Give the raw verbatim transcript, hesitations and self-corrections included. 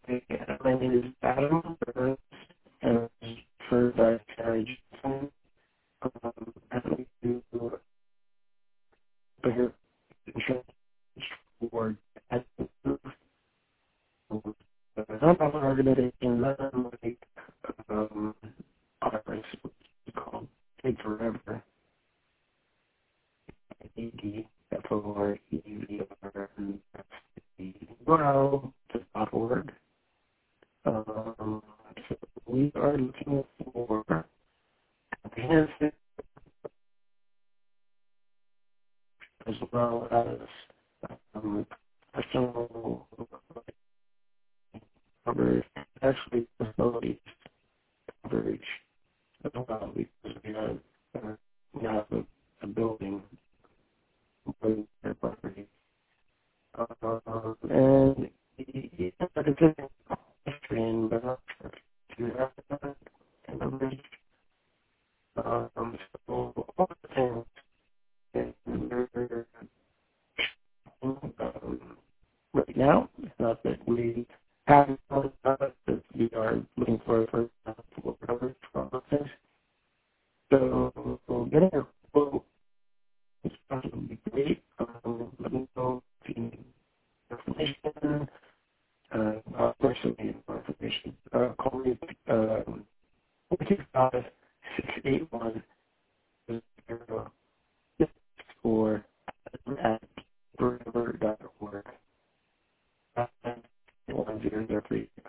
Hey, my name is Adam, and for the carriage, um, I'd like to put your insurance for at the nonprofit organization that I'm like, um, others, it's called Take Forever, A D, F O R E V R, and that's the grow dot org. Um, so we are looking for comprehensive as well as um, personal coverage, actually facility coverage as well, because we have, uh, we have a, a building with their property. Um, and it's a good question, but not sure if you have that coverage. Um, so all the things that we're um, right now. It's not that we haven't thought about it, but we are looking for for full coverage for all those things. So so getting a quote is probably great. Um, let me know if you need information. Uh, uh, personally, more information. Uh, call me um, two five six eight one zero six four at forever dot org. Uh, one zero zero three.